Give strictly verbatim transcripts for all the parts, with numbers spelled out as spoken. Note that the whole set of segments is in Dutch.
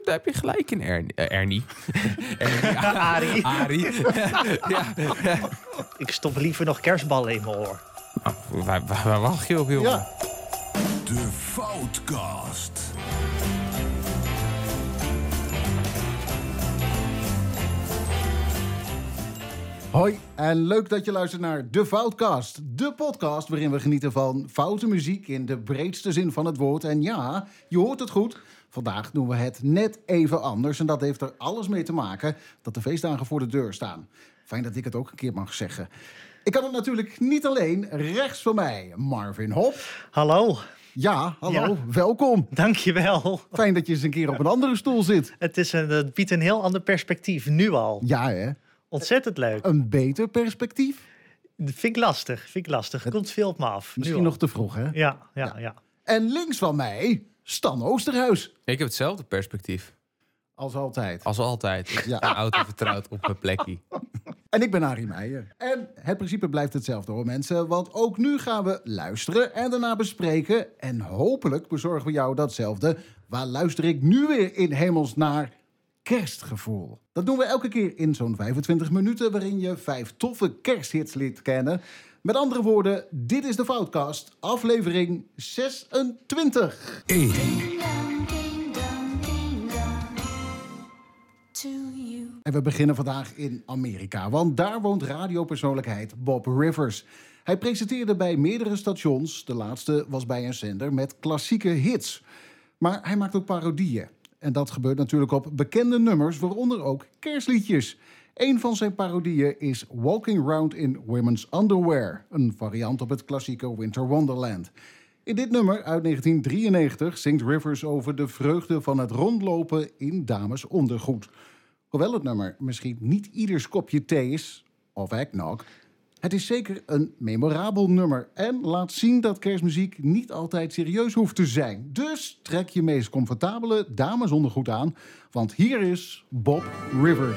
Daar heb je gelijk in, Ernie. Uh, Ernie. Ernie. Arie. Arie. ja. Ik stop liever nog kerstballen in mijn oor. Oh, waar, waar, waar wacht je op, jongen? Ja. De Foutcast. Hoi en leuk dat je luistert naar De Foutcast. De podcast waarin we genieten van foute muziek in de breedste zin van het woord. En ja, je hoort het goed. Vandaag doen we het net even anders. En dat heeft er alles mee te maken dat de feestdagen voor de deur staan. Fijn dat ik het ook een keer mag zeggen. Ik kan het natuurlijk niet alleen. Rechts van mij, Marvin Hop. Hallo. Ja, hallo, Ja. welkom. Dankjewel. Fijn dat je eens een keer op een andere stoel zit. Het, is een, het biedt een heel ander perspectief, nu al. Ja, hè? Ontzettend leuk. Een beter perspectief? Dat vind ik lastig, vind ik lastig. Er komt veel op me af. nu Misschien al. nog te vroeg, hè? Ja, ja, ja, ja. En links van mij, Stan Oosterhuis. Ik heb hetzelfde perspectief. Als altijd. Als altijd. Ja. Ja. Auto vertrouwd op mijn plekje. En ik ben Arie Meijer. En het principe blijft hetzelfde hoor mensen. Want ook nu gaan we luisteren en daarna bespreken. En hopelijk bezorgen we jou datzelfde. Waar luister ik nu weer in hemels naar? Kerstgevoel. Dat doen we elke keer in zo'n vijfentwintig minuten... waarin je vijf toffe kersthits leert kennen. Met andere woorden, dit is de Foutcast, aflevering zesentwintig. één. Ding dong, ding dong, ding dong. To you. En we beginnen vandaag in Amerika, want daar woont radiopersoonlijkheid Bob Rivers. Hij presenteerde bij meerdere stations. De laatste was bij een zender met klassieke hits. Maar hij maakt ook parodieën. En dat gebeurt natuurlijk op bekende nummers, waaronder ook kerstliedjes. Een van zijn parodieën is Walking Round in Women's Underwear, een variant op het klassieke Winter Wonderland. In dit nummer uit negentien drieënnegentig zingt Rivers over de vreugde van het rondlopen in damesondergoed. Hoewel het nummer misschien niet ieders kopje thee is, of eggnog, het is zeker een memorabel nummer en laat zien dat kerstmuziek niet altijd serieus hoeft te zijn. Dus trek je meest comfortabele damesondergoed aan, want hier is Bob Rivers.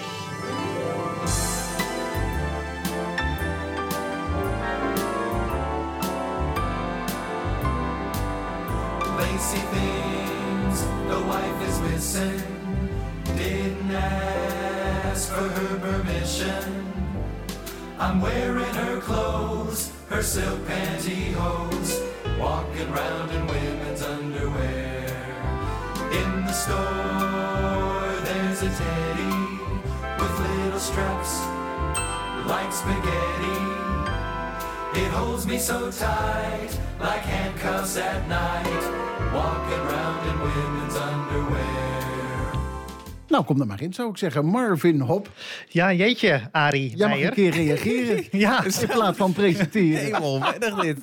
Lacy things the wife is missing. Didn't ask for her permission. I'm wearing her clothes, her silk pantyhose, walking round in women's underwear. In the store there's a teddy with little straps like spaghetti. It holds me so tight, like handcuffs at night, walking round in women's underwear. Nou, kom er maar in, zou ik zeggen. Marvin Hop, Ja, jeetje, Arie jij mag Meijer. een keer reageren. Ja, In plaats van presenteren. Helemaal onwennig dit.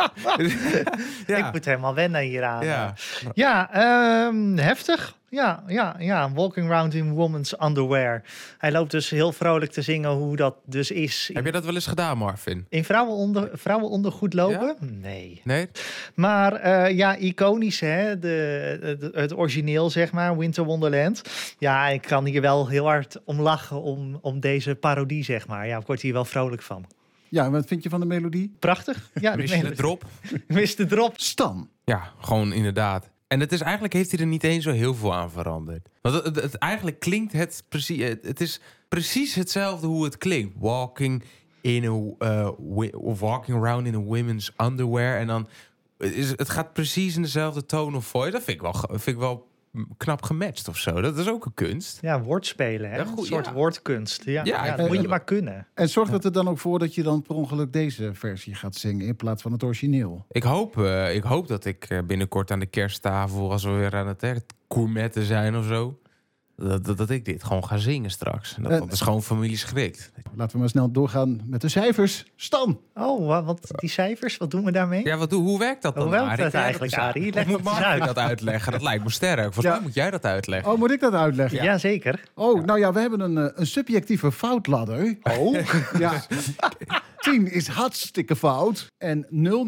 ik moet helemaal wennen hieraan. Ja. Ja, ehm, heftig. Ja, ja, ja, walking around in women's underwear. Hij loopt dus heel vrolijk te zingen hoe dat dus is. Heb je dat wel eens gedaan, Marvin? In vrouwenonder, vrouwenondergoed lopen? Nee. Nee? Maar uh, ja, iconisch hè, de, het, het origineel zeg maar, Winter Wonderland. Ja, ik kan hier wel heel hard om lachen om, om deze parodie zeg maar. Ja, ik word hier wel vrolijk van. Ja, en wat vind je van de melodie? Prachtig. Ja, Mis je de drop? Mis de drop. Stan. Ja, gewoon inderdaad. En het is eigenlijk heeft hij er niet eens zo heel veel aan veranderd. Want het, het, het eigenlijk klinkt het precies. Het, het is precies hetzelfde hoe het klinkt. Walking in a uh, wi- of walking around in a women's underwear. En dan is het gaat precies in dezelfde tone of voice. Dat vind ik wel, vind ik wel knap gematcht of zo. Dat is ook een kunst. Ja, woordspelen hè. Ja, goed, een soort ja. woordkunst. Ja, Ja, ja, ik dat moet vind je het maar kunnen. En zorgt het er dan ook voor dat je dan per ongeluk deze versie gaat zingen in plaats van het origineel? Ik hoop, uh, ik hoop dat ik uh, binnenkort aan de kersttafel, als we weer aan het, het gourmetten zijn of zo, dat, dat, dat ik dit gewoon ga zingen straks. En dat, Uh, dat is gewoon familie schrikt. Laten we maar snel doorgaan met de cijfers. Stan. Oh, wa- wat die cijfers, wat doen we daarmee? Ja, wat, doe- hoe werkt dat dan, Hoe werkt Arie? dat Kan jij eigenlijk, eens uit- Arie? Leg Of het moet eens Marvin uit. dat uitleggen? Dat lijkt me sterk. Volgens Ja. mij moet jij dat uitleggen. Oh, moet ik dat uitleggen? Ja, zeker. Oh, nou ja, we hebben een, eh, een subjectieve foutladder. Oh, Ja. tien is hartstikke fout en nul niet.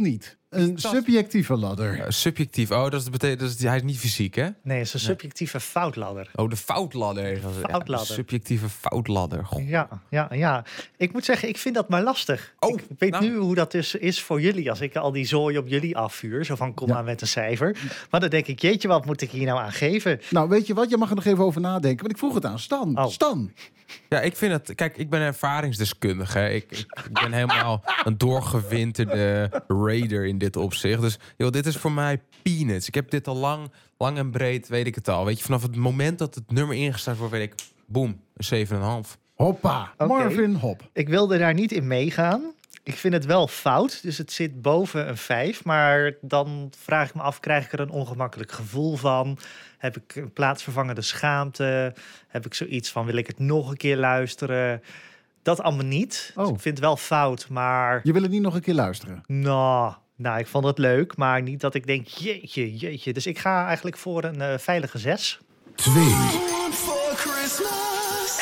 Een subjectieve ladder. Uh, subjectief. Oh, dat is, betekent, dat is, hij is niet fysiek, hè? Nee, het is een subjectieve foutladder. Oh, de foutladder. Foutladder. Ja, subjectieve foutladder. Goh. Ja, ja, ja. Ik moet zeggen, ik vind dat maar lastig. Oh, ik weet nou. nu hoe dat dus is voor jullie. Als ik al die zooi op jullie afvuur. Zo van, kom Ja. maar met een cijfer. Maar dan denk ik, jeetje, wat moet ik hier nou aan geven? Nou, weet je wat? Je mag er nog even over nadenken. Want ik vroeg het aan Stan. Oh. Stan. Ja, ik vind het... Kijk, ik ben ervaringsdeskundige. Hè. Ik, ik, ik ben helemaal een doorgewinterde raider in dit opzicht. Dus joh, dit is voor mij peanuts. Ik heb dit al lang, lang en breed, weet ik het al. Weet je, vanaf het moment dat het nummer ingestart wordt, weet ik... Boom, een zeven komma vijf. Hoppa. Oké. Marvin Hop. Ik wilde daar niet in meegaan. Ik vind het wel fout, dus het zit boven een vijf. Maar dan vraag ik me af, krijg ik er een ongemakkelijk gevoel van? Heb ik een plaatsvervangende schaamte? Heb ik zoiets van, wil ik het nog een keer luisteren? Dat allemaal niet. Dus Oh. ik vind het wel fout, maar... Je wil het niet nog een keer luisteren? Nou, nou, ik vond het leuk, maar niet dat ik denk, jeetje, jeetje. Dus ik ga eigenlijk voor een uh, veilige zes. Twee. For Christmas.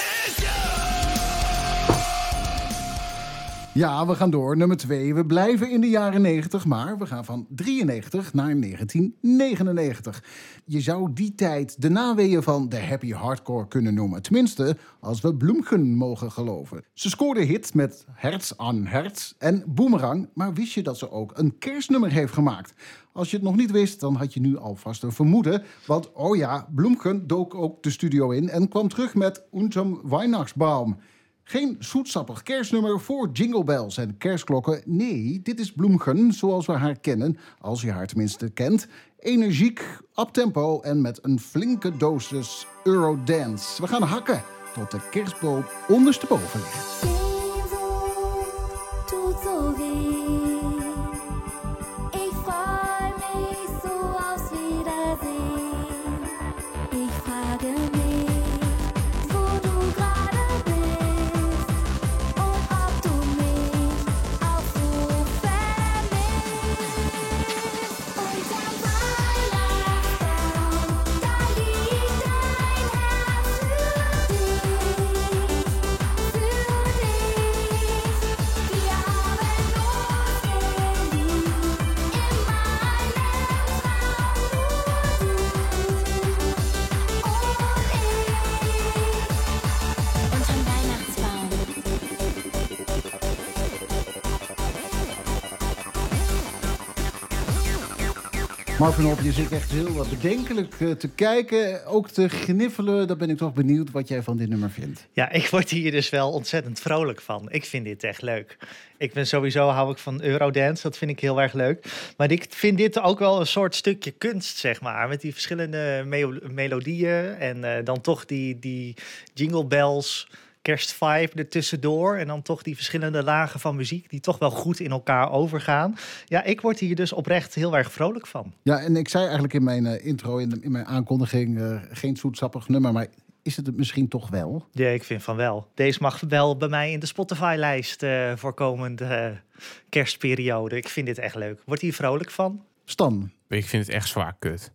Ja, we gaan door. Nummer twee. We blijven in de jaren negentig, maar we gaan van drieënnegentig naar negentien negenennegentig. Je zou die tijd de naweeën van de happy hardcore kunnen noemen. Tenminste, als we Bloemgen mogen geloven. Ze scoorde hit met Herz aan Herz en Boomerang. Maar wist je dat ze ook een kerstnummer heeft gemaakt? Als je het nog niet wist, dan had je nu alvast een vermoeden. Want, oh ja, Bloemgen dook ook de studio in en kwam terug met Unterm Weihnachtsbaum. Geen zoetsappig kerstnummer voor jingle bells en kerstklokken. Nee, dit is Bloemgen zoals we haar kennen, als je haar tenminste kent. Energiek, uptempo en met een flinke dosis Eurodance. We gaan hakken tot de kerstboom ondersteboven ligt. Sehnsucht tut so weh. Ich freu mich so aufs Wiedersehen. Ich frage mich, wo du gerade bist und ob du mich auch so vermisst. Unterm Weihnachtsbaum, da liegt ein Herz für dich, für dich. Wir haben uns geliebt, in meinem Traum nur du und ich. Unterm Weihnachtsbaum. Marvin Hop, je zit echt heel wat bedenkelijk eh, te kijken. Ook te gniffelen. Dan ben ik toch benieuwd wat jij van dit nummer vindt. Ja, ik word hier dus wel ontzettend vrolijk van. Ik vind dit echt leuk. Ik ben sowieso, hou ik van Eurodance. Dat vind ik heel erg leuk. Maar ik vind dit ook wel een soort stukje kunst, zeg maar. Met die verschillende me- melodieën. En eh, dan toch die, die jingle bells, kerstvibe ertussendoor. En dan toch die verschillende lagen van muziek die toch wel goed in elkaar overgaan. Ja, ik word hier dus oprecht heel erg vrolijk van. Ja, en ik zei eigenlijk in mijn eh, intro, in, de- in mijn aankondiging... eh, geen zoetsappig nummer, maar is het het misschien toch wel? Ja, ik vind van wel. Deze mag wel bij mij in de Spotify-lijst eh voor komende eh, kerstperiode. Ik vind dit echt leuk. Word hier vrolijk van? Stan. Ik vind het echt zwaar kut.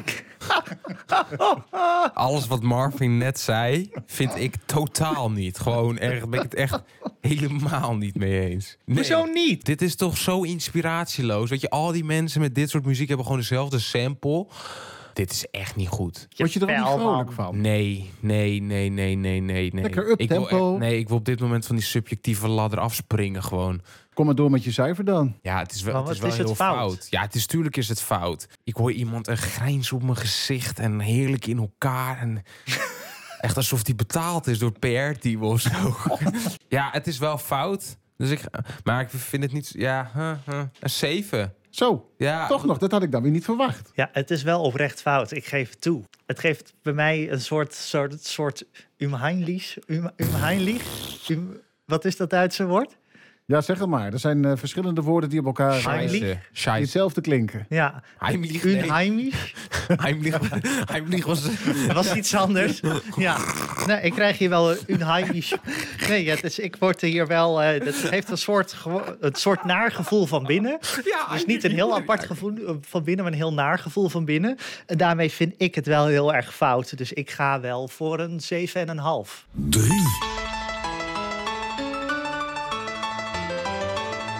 Alles wat Marvin net zei, vind ik totaal niet. Gewoon erg, ben ik het echt helemaal niet mee eens. Nee. Hoezo niet? Dit is toch zo inspiratieloos. Weet je, al die mensen met dit soort muziek hebben gewoon dezelfde sample. Dit is echt niet goed. Word je er ook niet Jawel, vrolijk man. van? Nee, nee, nee, nee, nee, nee, nee. Lekker Ik wil uptempo. echt- Nee, ik wil op dit moment van die subjectieve ladder afspringen gewoon. Kom maar door met je cijfer dan. Ja, het is wel, Maar het is wat wel is heel het fout? fout? Ja, het is tuurlijk is het fout. Ik hoor iemand een grijns op mijn gezicht en heerlijk in elkaar. En echt alsof die betaald is door het P R-team of zo. Ja, het is wel fout. Dus ik, maar ik vind het niet... Ja, huh, huh, een zeven. Zo, Ja, toch nog. Dat had ik dan weer niet verwacht. Ja, het is wel oprecht fout. Ik geef het toe. Het geeft bij mij een soort, soort, soort umheimlich. Um, umheimlich? Um, wat is dat Duitse woord? Ja, zeg het maar. Er zijn eh, verschillende woorden die op elkaar eh, Heimlich? die Scheisse. Scheisse. hetzelfde klinken. Ja, Heimlich, nee. unheimlich. Heimlich, Heimlich was... Was iets anders. Ja, nee, ik krijg hier wel een unheimlich. Nee, het is, ik word hier wel... eh het heeft een soort, gewo- een soort naar gevoel van binnen. Ja, Dus niet een heel apart gevoel eh, van binnen, maar een heel naar gevoel van binnen. En daarmee vind ik het wel heel erg fout. Dus ik ga wel voor een zeven en een half. drie, We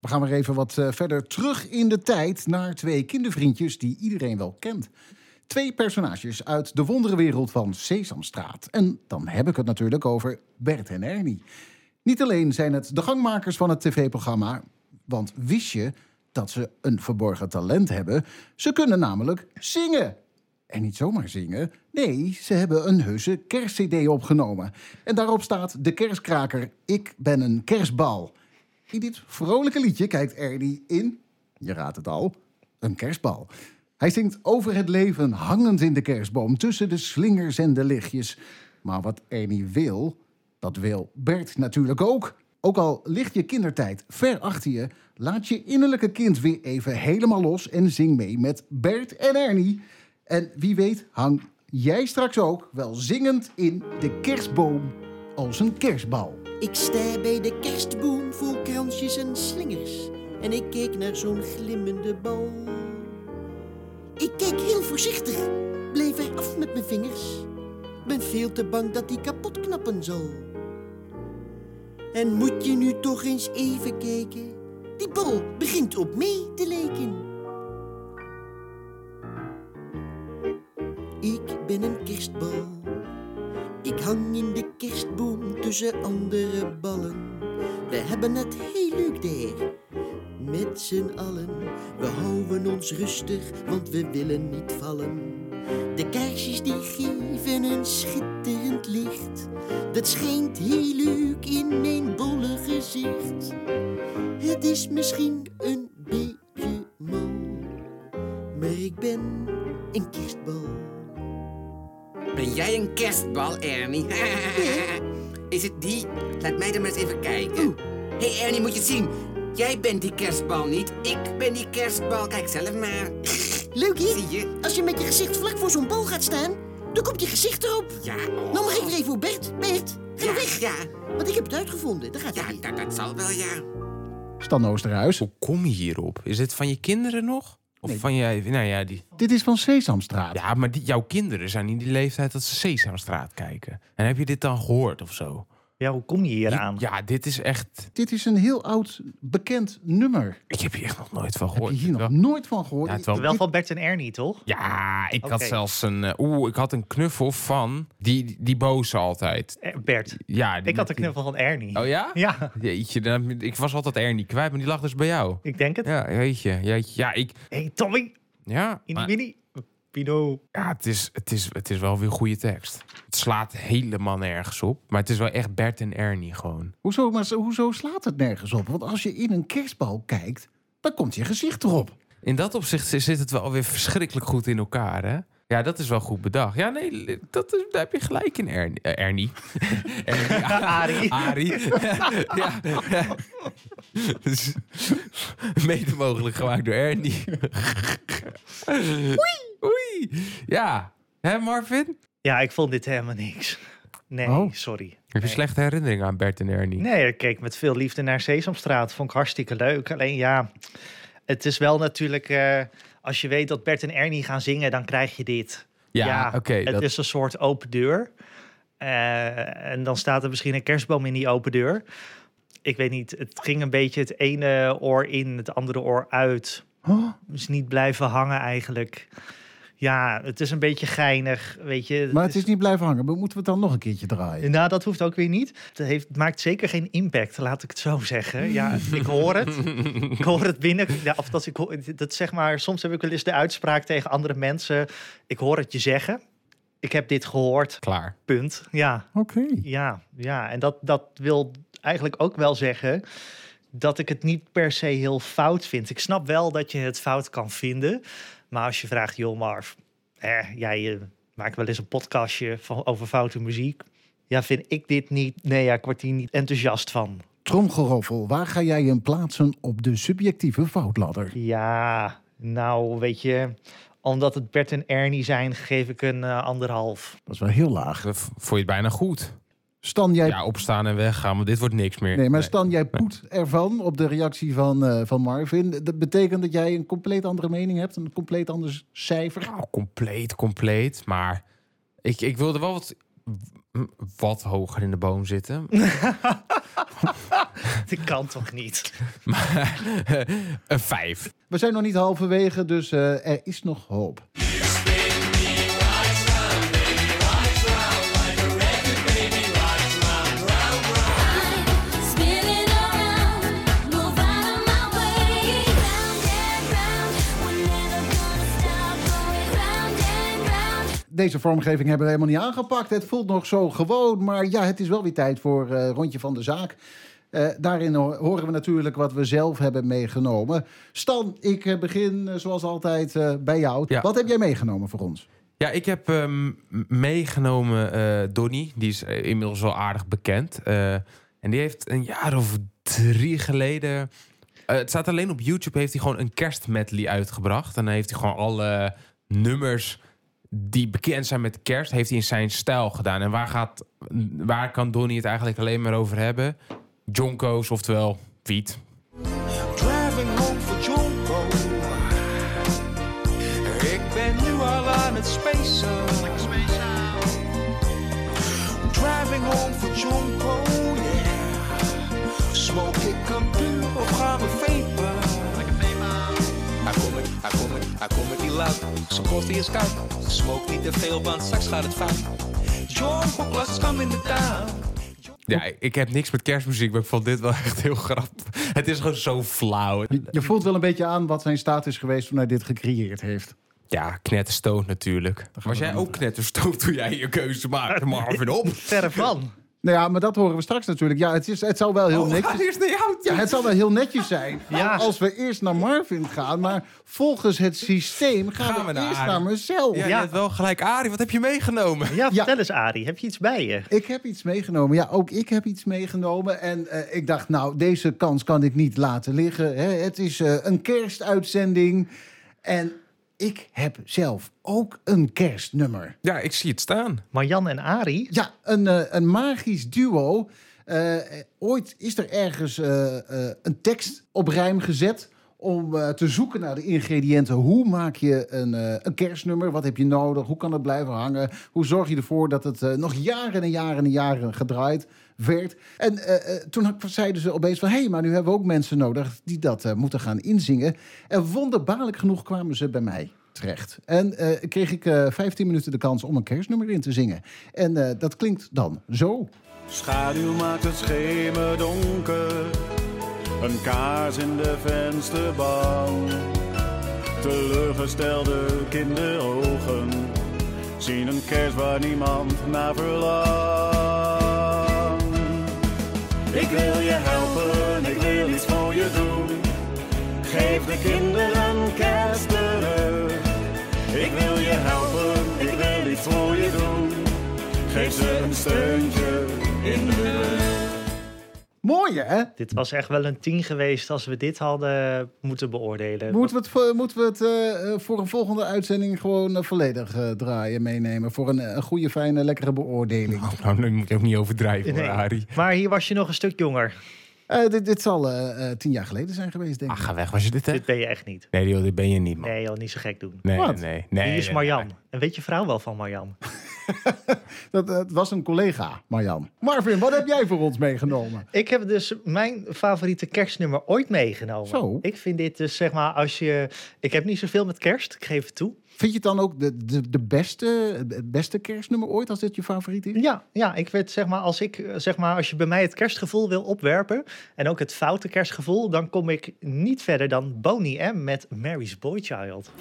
gaan weer even wat uh, verder terug in de tijd naar twee kindervriendjes die iedereen wel kent. Twee personages uit de wonderenwereld van Sesamstraat. En dan heb ik het natuurlijk over Bert en Ernie. Niet alleen zijn het de gangmakers van het tv-programma, want wist je dat ze een verborgen talent hebben? Ze kunnen namelijk zingen. En niet zomaar zingen. Nee, ze hebben een heuse kerstcd opgenomen. En daarop staat de kerstkraker Ik ben een kerstbal. In dit vrolijke liedje kijkt Ernie in, je raadt het al, een kerstbal. Hij zingt over het leven hangend in de kerstboom, tussen de slingers en de lichtjes. Maar wat Ernie wil, dat wil Bert natuurlijk ook. Ook al ligt je kindertijd ver achter je, laat je innerlijke kind weer even helemaal los en zing mee met Bert en Ernie. En wie weet hang jij straks ook wel zingend in de kerstboom als een kerstbal. Ik sta bij de kerstboom vol kransjes en slingers. En ik keek naar zo'n glimmende bal. Ik keek heel voorzichtig, bleef er af met mijn vingers. Ben veel te bang dat die kapot knappen zal. En moet je nu toch eens even kijken. Die bal begint op mij te lijken. Ik ben een kerstbal. Ik hang in de kerstboom tussen andere ballen. We hebben het heel leuk daar, met z'n allen. We houden ons rustig, want we willen niet vallen. De kaarsjes die geven een schitterend licht. Dat schijnt heel leuk in mijn bolle gezicht. Het is misschien een beetje mal, maar ik ben een kerstbal. Ben jij een kerstbal, Ernie? Is het die? Laat mij er maar eens even kijken. Hé hey Ernie, moet je het zien. Jij bent die kerstbal niet. Ik ben die kerstbal. Kijk zelf maar. Leuk, hè? Zie je? Als je met je gezicht vlak voor zo'n bal gaat staan, dan komt je gezicht erop. Ja, oh. Nou mag ik weer even voor Bert. Bert, ga Ja, weg. ja. Want ik heb het uitgevonden. Dat gaat Ja, niet. dat, dat zal wel, ja. Stan Oosterhuis. Hoe kom je hierop? Is het van je kinderen nog? Of Nee. van jij? Nou ja, die. Dit is van Sesamstraat. Ja, maar die, jouw kinderen zijn in die leeftijd dat ze Sesamstraat kijken. En heb je dit dan gehoord of zo? Ja, hoe kom je hier aan? Ja, dit is echt. Dit is een heel oud, bekend nummer. Ik heb hier echt nog nooit van Heb gehoord. je hier nog Wel- nooit van gehoord? Ja, het wel- Wel van Bert en Ernie, toch? Ja, ik had Oké. zelfs een. eh, Oeh, ik had een knuffel van die, die, die boze altijd. Eh, Bert. Ja, die Ik had de met die- knuffel van Ernie. Oh ja? Ja, Jeetje, dan, ik was altijd Ernie kwijt, maar die lag dus bij jou. ik denk het. Ja, weet je. Jeetje. Ja, ik. Hey, Tommy. Ja, In maar- die mini. Pino. ja het, is, het, is, het is wel weer goede tekst. Het slaat helemaal nergens op. Maar het is wel echt Bert en Ernie gewoon. Hoezo, maar zo- hoezo slaat het nergens op? Want als je in een kerstbal kijkt, dan komt je gezicht erop. In dat opzicht zit het wel weer verschrikkelijk goed in elkaar, hè? Ja, dat is wel goed bedacht. Ja, nee, dat is, daar heb je gelijk in, Ernie. Eh, Ernie. Ernie. Arie. Arie. ja. ja. Dus, mede mogelijk gemaakt door Ernie. Oei. Oei. Ja. Hè, Marvin? Ja, ik vond dit helemaal niks. Nee, Oh. sorry. Heb je Nee. slechte herinneringen aan Bert en Ernie? Nee, ik keek met veel liefde naar Sesamstraat. Vond ik hartstikke leuk. Alleen ja, het is wel natuurlijk... eh, als je weet dat Bert en Ernie gaan zingen, dan krijg je dit. Ja, oké, Het dat- is een soort open deur. Eh, en dan staat er misschien een kerstboom in die open deur. Ik weet niet, het ging een beetje het ene oor in, het andere oor uit. Oh, Dus niet blijven hangen eigenlijk. Ja, het is een beetje geinig, weet je. maar het is niet blijven hangen. Maar moeten we het dan nog een keertje draaien? Nou, dat hoeft ook weer niet. Het, heeft, het maakt zeker geen impact, laat ik het zo zeggen. Ja, ik hoor het. Ik hoor het binnen. Ja, of dat ik hoor, dat zeg maar, soms heb ik wel eens de uitspraak tegen andere mensen. Ik hoor het je zeggen. Ik heb dit gehoord. Klaar. Punt. Ja, Oké. ja, ja. En dat, dat wil eigenlijk ook wel zeggen dat ik het niet per se heel fout vind. Ik snap wel dat je het fout kan vinden. Maar als je vraagt, joh Marv, eh, jij uh, maakt wel eens een podcastje van, over foute muziek. Ja, vind ik dit niet, nee ja, ik word hier niet enthousiast van. Tromgeroffel, waar ga jij hem plaatsen op de subjectieve foutladder? Ja, nou weet je, omdat het Bert en Ernie zijn, geef ik een uh, anderhalf. Dat is wel heel laag. Dat v- vond je het bijna goed. Stan, jij... Ja, opstaan en weggaan, want dit wordt niks meer. Nee, maar Stan, jij poet ervan op de reactie van, eh, van Marvin. Dat betekent dat jij een compleet andere mening hebt, een compleet ander cijfer. Nou, compleet, compleet. Maar ik, ik wilde wel wat wat hoger in de boom zitten. Dat kan toch niet? Maar een vijf. We zijn nog niet halverwege, dus uh, er is nog hoop. Deze vormgeving hebben we helemaal niet aangepakt. Het voelt nog zo gewoon, maar ja, het is wel weer tijd voor uh, Rondje van de Zaak. Uh, daarin horen we natuurlijk wat we zelf hebben meegenomen. Stan, ik begin uh, zoals altijd uh, bij jou. Ja. Wat heb jij meegenomen voor ons? Ja, ik heb um, meegenomen uh, Donnie. Die is uh, inmiddels wel aardig bekend. Uh, en die heeft een jaar of drie geleden... Uh, het staat alleen op YouTube, heeft hij gewoon een kerstmedley uitgebracht. En dan heeft hij gewoon alle nummers die bekend zijn met kerst, heeft hij in zijn stijl gedaan. En waar, gaat, waar kan Donnie het eigenlijk alleen maar over hebben? Jonko's, oftewel Piet. Driving home for Jonko. Ik ben nu al aan het spacen. Driving home for Jonko, yeah. Smoke ik een puur of gaan we vapen? Hij komt met, hij komt met, hij komt met die luid. Zijn koffie is koud. Smoke niet te veel, want straks gaat het fout. Jonko, let's come in the town. Ja, ik heb niks met kerstmuziek, maar ik vond dit wel echt heel grappig. Het is gewoon zo flauw. Je, je voelt wel een beetje aan wat zijn staat is geweest toen hij dit gecreëerd heeft. Ja, knetterstoot natuurlijk. Was jij ook knetterstoot toen jij je keuze maakte, Marvin, op? Verre van. Nou ja, maar dat horen we straks natuurlijk. Ja, het, is, het zou wel heel oh, netjes... Eerst naar jou. Ja, het zou wel heel netjes zijn ja. als we eerst naar Marvin gaan. Maar volgens het systeem gaan, gaan we, we naar eerst Arie. naar mezelf. Ja, ja. Je hebt wel gelijk. Arie, wat heb je meegenomen? Ja, vertel ja. eens Arie. Heb je iets bij je? Ik heb iets meegenomen. Ja, ook ik heb iets meegenomen. En uh, ik dacht, nou, deze kans kan ik niet laten liggen. Hè. Het is uh, een kerstuitzending. En ik heb zelf ook een kerstnummer. Ja, ik zie het staan. Marjan en Arie? Ja, een, uh, een magisch duo. Uh, ooit is er ergens uh, uh, een tekst op rijm gezet om uh, te zoeken naar de ingrediënten. Hoe maak je een, uh, een kerstnummer? Wat heb je nodig? Hoe kan het blijven hangen? Hoe zorg je ervoor dat het uh, nog jaren en jaren en jaren gedraaid werd? En uh, uh, toen zeiden ze opeens van... hé, hey, maar nu hebben we ook mensen nodig die dat uh, moeten gaan inzingen. En wonderbaarlijk genoeg kwamen ze bij mij terecht. En uh, kreeg ik uh, vijftien minuten de kans om een kerstnummer in te zingen. En uh, dat klinkt dan zo. Schaduw maakt het schemerdonker. Een kaars in de vensterbank. Teleurgestelde kinderogen zien een kerst waar niemand naar verlangt. Ik wil je helpen, ik wil iets voor je doen. Geef de kinderen kerst terug. Ik wil je helpen, ik wil iets voor je doen. Geef ze een steuntje in de rug. Mooi, hè? Dit was echt wel een tien geweest als we dit hadden moeten beoordelen. Moeten we het, moeten we het uh, voor een volgende uitzending gewoon uh, volledig uh, draaien, meenemen? Voor een, een goede, fijne, lekkere beoordeling. Oh, nou, nu moet je ook niet overdrijven, nee. hoor, Arie. Maar hier was je nog een stuk jonger. Uh, dit, dit zal uh, uh, tien jaar geleden zijn geweest, denk ik. Ach, ga weg. Was je dit, hè? Dit ben je echt niet. Nee, joh, dit ben je niet, man. Nee, joh, niet zo gek doen. Nee, Wat? nee, nee. Wie is nee, Marjan? Nee, nee. En weet je vrouw wel van Marjan? dat, dat was een collega, Marjan. Marvin, wat heb jij voor ons meegenomen? Ik heb dus mijn favoriete kerstnummer ooit meegenomen. Zo. Ik vind dit dus, zeg maar, als je... Ik heb niet zoveel met kerst, ik geef het toe. Vind je het dan ook de, de, de beste, het beste kerstnummer ooit, als dit je favoriet is? Ja, ja, ik weet, zeg maar, als ik, zeg maar, als je bij mij het kerstgevoel wil opwerpen en ook het foute kerstgevoel, dan kom ik niet verder dan Boney M met Mary's Boy Child.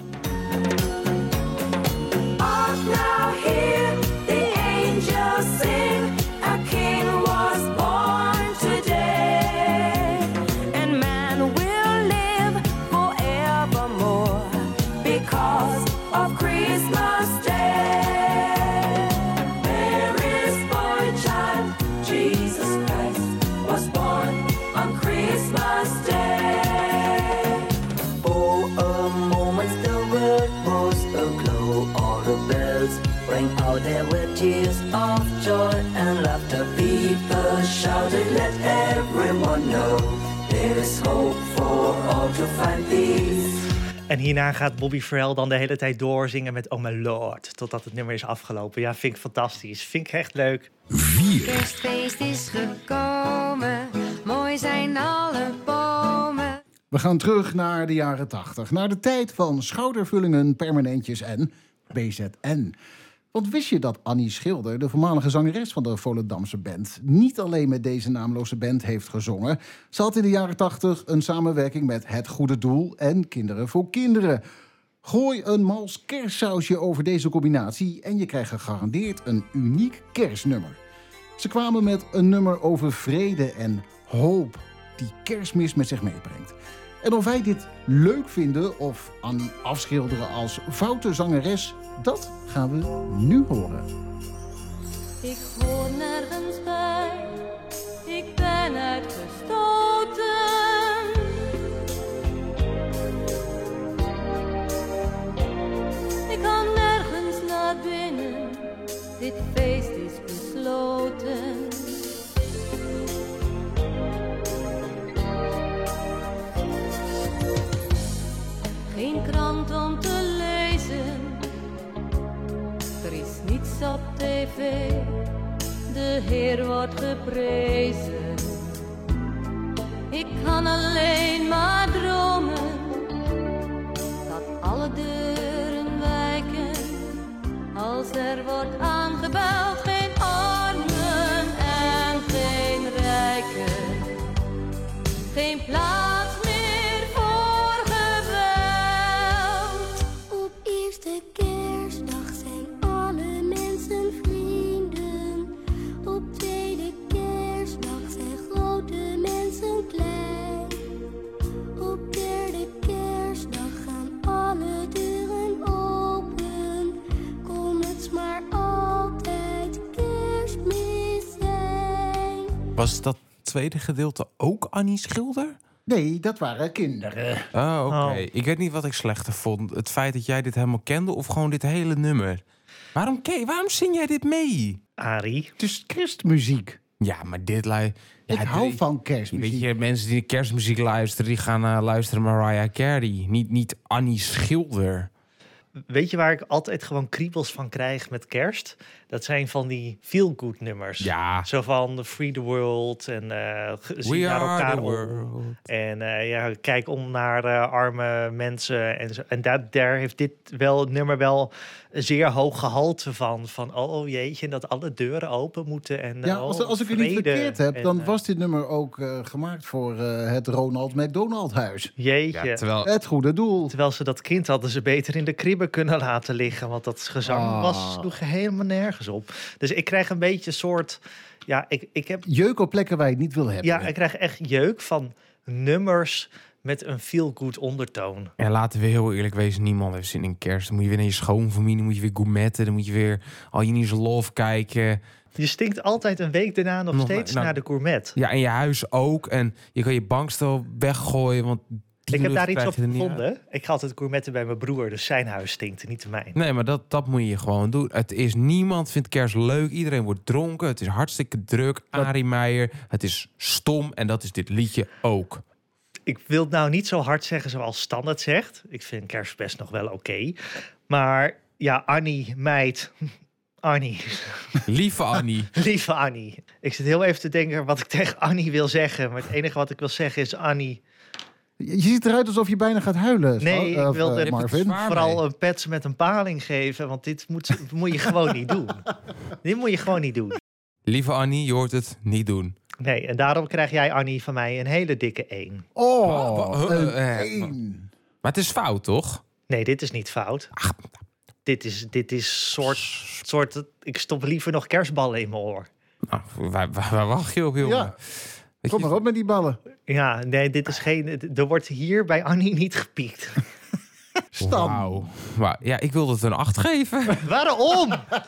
Now hear the angels sing, a king was born today, and man will live forevermore because of Christmas Day. Mary's boy child, Jesus Christ, was born on Christmas Day. For a moment the world was aglow, all the bells rang out, there were tears of joy and laughter. People shouted, let everyone know there is hope for all to find peace. En hierna gaat Bobby Farrell dan de hele tijd doorzingen met Oh My Lord. Totdat het nummer is afgelopen. Ja, vind ik fantastisch. Vind ik echt leuk. Kerstfeest is gekomen, mooi zijn alle bomen. We gaan terug naar de jaren tachtig. Naar de tijd van schoudervullingen, permanentjes en B Z N. Want wist je dat Annie Schilder, de voormalige zangeres van de Volendamse band, niet alleen met deze naamloze band heeft gezongen? Ze had in de jaren tachtig een samenwerking met Het Goede Doel en Kinderen voor Kinderen. Gooi een mals kerstsausje over deze combinatie en je krijgt gegarandeerd een uniek kerstnummer. Ze kwamen met een nummer over vrede en hoop die Kerstmis met zich meebrengt. En of wij dit leuk vinden of Annie afschilderen als foute zangeres, dat gaan we nu horen. Ik hoor nergens bij, ik ben uitgestoten. Ik kan nergens naar binnen, dit feest is besloten. Geen krant om te lezen, er is niets op tv, de Heer wordt geprezen. Ik kan alleen maar dromen, dat alle deuren wijken, als er wordt aangebeld. Geen armen en geen rijken, geen plaats meer voor geweld. Op eerste kerstdag zijn alle mensen vrienden. Op tweede kerstdag zijn grote mensen klein. Op derde kerstdag gaan alle deuren open. Kon het maar altijd Kerstmis zijn. Was dat tweede gedeelte ook Annie Schilder? Nee, dat waren kinderen. Oh, oké. Oh. Ik weet niet wat ik slechter vond. Het feit dat jij dit helemaal kende of gewoon dit hele nummer. Waarom, ke- waarom zing jij dit mee? Arie. Het is kerstmuziek. Ja, maar dit... Lui- ja, Ik hou dit- van kerstmuziek. Weet je, mensen die kerstmuziek luisteren, die gaan uh, luisteren naar Mariah Carey. Niet, niet Annie Schilder. Weet je waar ik altijd gewoon kriebels van krijg met kerst? Dat zijn van die feel-good nummers. Ja. Zo van Free the World en eh zie We naar are elkaar the om. world. En eh, ja, kijk om naar eh, arme mensen. En, zo. En dat, daar heeft dit wel, het nummer wel een zeer hoog gehalte van. Van oh jeetje, dat alle deuren open moeten. En, Ja, oh, als, als ik het niet vrede. verkeerd heb, En, dan eh, was dit nummer ook uh, gemaakt voor uh, het Ronald McDonald Huis. Jeetje. Ja, terwijl... Het goede doel. Terwijl ze dat kind hadden ze beter in de kribbe kunnen laten liggen. Want dat gezang Ah. was, sloeg helemaal nergens op. Dus ik krijg een beetje een soort... Ja, ik, ik heb... Jeuk op plekken waar je het niet wil hebben. Ja, ik krijg echt jeuk van nummers met een feel-good ondertoon. En laten we heel eerlijk wezen, niemand heeft zin in kerst. Dan moet je weer naar je schoonfamilie, dan moet je weer gourmetten, dan moet je weer al je nieuws lof kijken. Je stinkt altijd een week daarna nog, Nog steeds nou- naar de gourmet. Ja, en je huis ook. En je kan je bankstel weggooien, want die Ik heb lucht daar iets krijg op je er niet uit. gevonden. Ik ga altijd gourmetten bij mijn broer, dus zijn huis stinkt, niet de mijne. Nee, maar dat, dat moet je gewoon doen. Het is niemand vindt kerst leuk. Iedereen wordt dronken. Het is hartstikke druk. Arie Meijer. Het is stom. En dat is dit liedje ook. Ik wil het nou niet zo hard zeggen zoals Stan het zegt. Ik vind kerst best nog wel oké. Maar ja, Annie, meid. Annie. Lieve Annie. Lieve Annie. Ik zit heel even te denken wat ik tegen Annie wil zeggen. Maar het enige wat ik wil zeggen is Annie. Je je ziet eruit alsof je bijna gaat huilen. Nee, Sal- ik of, wilde eh, Marvin. zwaar vooral mee. een pets met een paling geven. Want dit moet, moet je gewoon niet doen. Dit moet je gewoon niet doen. Lieve Annie, je hoort het niet doen. Nee, en daarom krijg jij, Annie, van mij een hele dikke één. Oh, Wa- wa- een eh, eh, één. Maar het is fout, toch? Nee, dit is niet fout. Dit is, dit is soort, soort... Ik stop liever nog kerstballen in mijn oor. Nou, waar, waar, waar wacht je op, jongen? Ja. Weet Kom je- maar op met die ballen. Ja, nee, dit is geen... Er wordt hier bij Annie niet gepiekt. Stam. Wauw. Maar ja, ik wilde het een acht geven. Waarom?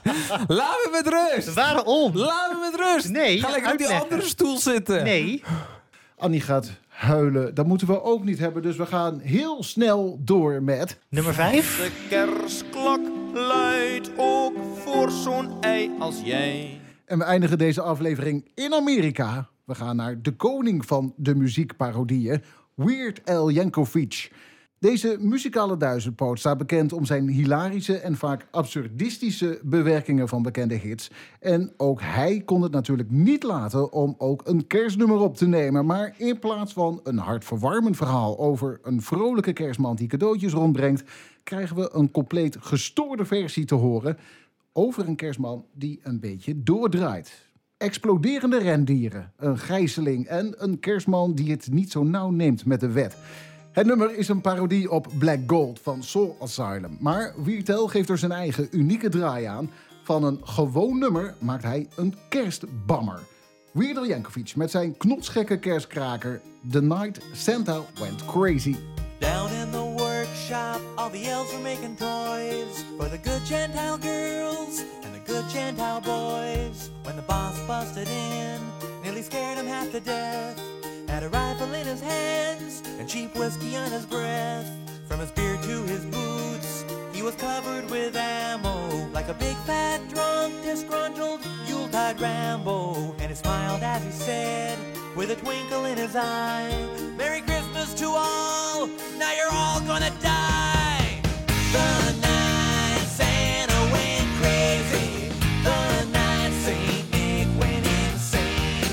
Laat me met rust. Waarom? Laat me met rust. Nee, Ga lekker op die uitleggen. andere stoel zitten. Nee. Annie gaat huilen. Dat moeten we ook niet hebben. Dus we gaan heel snel door met... Nummer vijf. De kerstklok luidt ook voor zo'n ei als jij. En we eindigen deze aflevering in Amerika. We gaan naar de koning van de muziekparodieën, Weird Al Yankovic. Deze muzikale duizendpoot staat bekend om zijn hilarische en vaak absurdistische bewerkingen van bekende hits. En ook hij kon het natuurlijk niet laten om ook een kerstnummer op te nemen. Maar in plaats van een hartverwarmend verhaal over een vrolijke kerstman die cadeautjes rondbrengt, krijgen we een compleet gestoorde versie te horen over een kerstman die een beetje doordraait. Exploderende rendieren, een gijzeling en een kerstman die het niet zo nauw neemt met de wet. Het nummer is een parodie op Black Gold van Soul Asylum. Maar Weird Al geeft er zijn eigen unieke draai aan. Van een gewoon nummer maakt hij een kerstbammer. Weird Al Yankovic met zijn knotsgekke kerstkraker The Night Santa Went Crazy. Down in the workshop, all the elves were making toys for the good Gentile girls and the good Gentile boys. When the boss busted in, nearly scared him half to death. Had a rifle in his hands and cheap whiskey on his breath. From his beard to his boots, he was covered with ammo. Like a big fat drunk, disgruntled Yuletide Rambo. And he smiled as he said, with a twinkle in his eye, Merry Christmas to all, now you're all gonna die. The night Santa went crazy, the night Saint Nick went insane.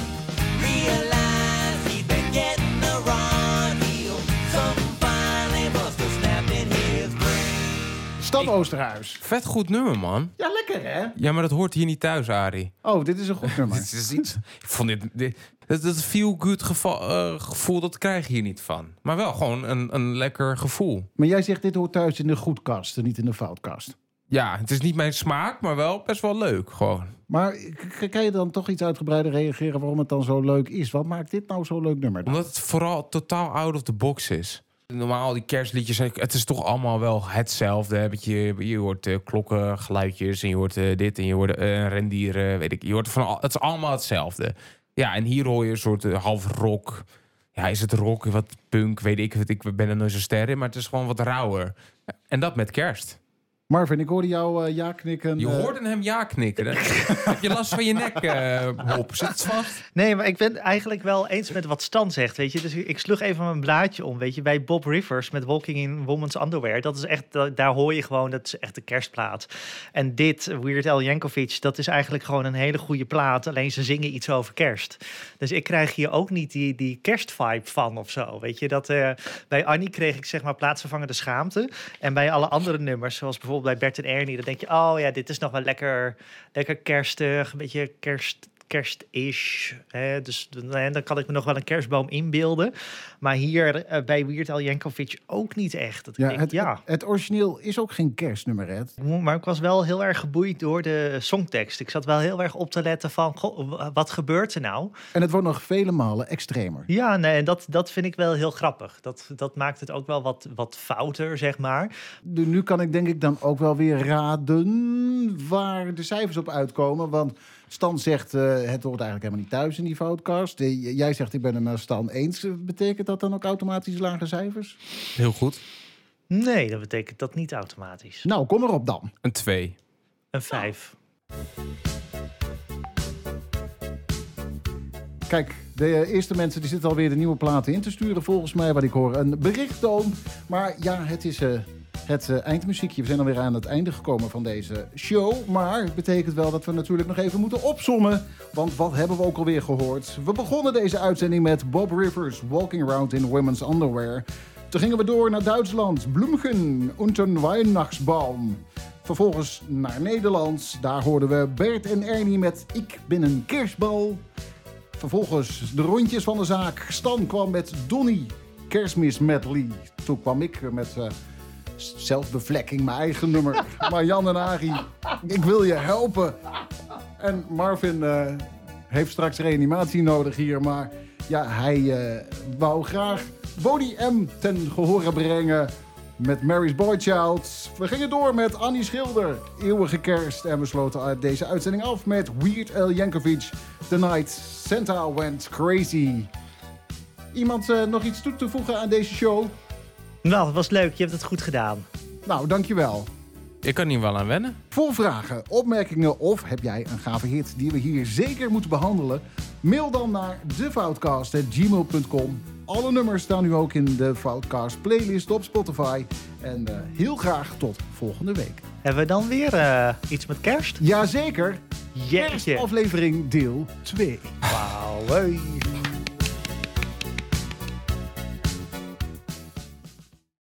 Realized he'd been getting the wrong deal. Something finally must have snapped in his brain. Stan Oosterhuis. Vet goed nummer, man. Ja, lekker hè? Ja, maar dat hoort hier niet thuis, Arie. Oh, dit is een goed nummer. Dit is iets. Ik vond dit. dit dat dat feel-good geval, uh, gevoel, dat krijg je hier niet van. Maar wel gewoon een, een lekker gevoel. Maar jij zegt dit hoort thuis in de goedkast en niet in de foutkast. Ja, het is niet mijn smaak, maar wel best wel leuk gewoon. Maar k- kan je dan toch iets uitgebreider reageren waarom het dan zo leuk is? Wat maakt dit nou zo'n leuk nummer dan? Omdat het vooral totaal out of the box is. Normaal, die kerstliedjes, het is toch allemaal wel hetzelfde. Hè? Je, je hoort uh, klokken, geluidjes en je hoort uh, dit en je hoort uh, rendieren, weet ik. Je hoort van al, het is allemaal hetzelfde. Ja, en hier hoor je een soort uh, half rock. Ja, is het rock, wat punk, weet ik. Ik ben er nooit zo ster in, maar het is gewoon wat rauwer. En dat met kerst. Marvin, ik hoorde jou uh, ja knikken. Je uh... hoorde hem ja knikken. Hè? Heb je last van je nek, uh, Hop? Zit het vast? Nee, maar ik ben eigenlijk wel eens met wat Stan zegt, weet je. Dus ik sloeg even mijn blaadje om, weet je. Bij Bob Rivers met Walking in Woman's Underwear. Dat is echt, daar hoor je gewoon, dat is echt de kerstplaat. En dit, Weird Al Yankovic, dat is eigenlijk gewoon een hele goede plaat. Alleen ze zingen iets over kerst. Dus ik krijg hier ook niet die, die kerstvibe van of zo, weet je. Dat, uh, bij Annie kreeg ik zeg maar plaatsvervangende schaamte. En bij alle andere nummers, zoals bijvoorbeeld bij Bert en Ernie, dan denk je, oh ja, dit is nog wel lekker, lekker kerstig, een beetje kerst, kerst-ish. Hè? Dus en dan kan ik me nog wel een kerstboom inbeelden. Maar hier uh, bij Weird Al Yankovic ook niet echt. Dat ik Ja, denk, het, ja. het, het origineel is ook geen kerstnummer, hè? Maar ik was wel heel erg geboeid door de songtekst. Ik zat wel heel erg op te letten van, goh, wat gebeurt er nou? En het wordt nog vele malen extremer. Ja, nee, en dat, dat vind ik wel heel grappig. Dat, dat maakt het ook wel wat, wat fouter, zeg maar. Nu, nu kan ik denk ik dan ook wel weer raden waar de cijfers op uitkomen. Want Stan zegt, uh, het hoort eigenlijk helemaal niet thuis in die foutcast. Uh, jij zegt, ik ben het met Stan eens. Betekent dat dan ook automatisch lage cijfers? Heel goed. Nee, dat betekent dat niet automatisch. Nou, kom erop dan. Een twee. Een vijf. Kijk, de eerste mensen die zitten alweer de nieuwe platen in te sturen. Volgens mij, wat ik hoor, een berichttoon. Maar ja, het is uh, het uh, eindmuziekje. We zijn alweer aan het einde gekomen van deze show. Maar het betekent wel dat we natuurlijk nog even moeten opzommen. Want wat hebben we ook alweer gehoord? We begonnen deze uitzending met Bob Rivers, Walking Around in Women's Underwear. Toen gingen we door naar Duitsland, Blümchen und een Weihnachtsbaum. Vervolgens naar Nederland. Daar hoorden we Bert en Ernie met Ik ben een kerstbal. Vervolgens de rondjes van de zaak. Stan kwam met Donnie, kerstmis medley. Toen kwam ik met uh, zelfbevlekking, mijn eigen nummer. Maar Jan en Arie, ik wil je helpen. En Marvin uh, heeft straks reanimatie nodig hier. Maar ja, hij uh, wou graag Bodie M ten gehore brengen met Mary's Boy Child. We gingen door met Annie Schilder, Eeuwige Kerst. En we sloten deze uitzending af met Weird Al Yankovic, The Night Santa Went Crazy. Iemand uh, nog iets toe te voegen aan deze show? Nou, het was leuk. Je hebt het goed gedaan. Nou, dankjewel. Ik kan hier wel aan wennen. Voor vragen, opmerkingen of heb jij een gave hit die we hier zeker moeten behandelen? Mail dan naar de foutcast at gmail dot com. alle nummers staan nu ook in de Foutcast playlist op Spotify. En uh, heel graag tot volgende week. Hebben we dan weer uh, iets met kerst? Jazeker. Jeetje. Aflevering deel twee. Wauw. Hey.